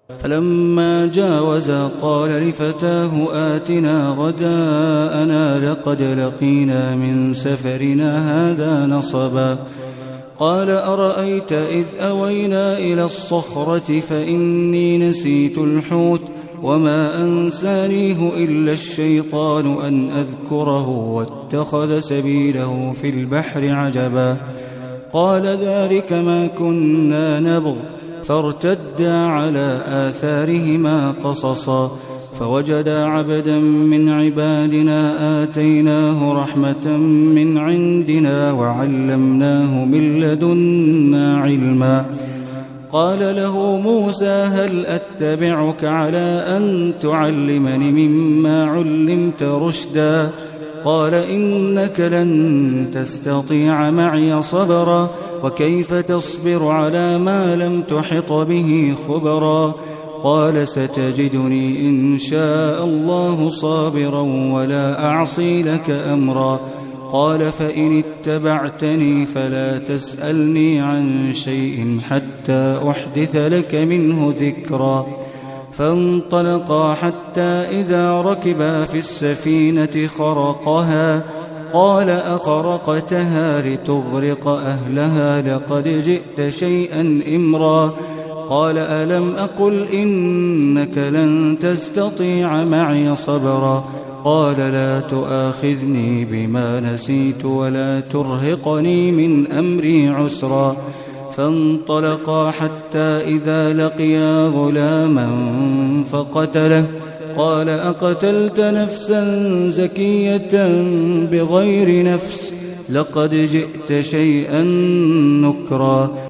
فلما جاوزا قال لفتاه آتنا غداءنا لقد لقينا من سفرنا هذا نصبا قال أرأيت إذ أوينا إلى الصخرة فإني نسيت الحوت وما أنسانيه إلا الشيطان أن أذكره واتخذ سبيله في البحر عجبا قال ذلك ما كنا نبغ فارتدا على آثارهما قصصا فوجدا عبدا من عبادنا آتيناه رحمة من عندنا وعلمناه من لدنا علما قال له موسى هل أتبعك على أن تعلمني مما علمت رشدا قال إنك لن تستطيع معي صبرا وكيف تصبر على ما لم تحط به خبرا قال ستجدني إن شاء الله صابرا ولا أعصي لك أمرا قال فإن اتبعتني فلا تسألني عن شيء حتى أحدث لك منه ذكرا فانطلقا حتى إذا ركبا في السفينة خرقها قال أخرقتها لتغرق أهلها لقد جئت شيئا إمرا قال ألم أقل إنك لن تستطيع معي صبرا قال لا تؤاخذني بما نسيت ولا ترهقني من أمري عسرا فانطلقا حتى إذا لقيا غلاما فقتله قال أقتلت نفسا زكية بغير نفس لقد جئت شيئا نكرا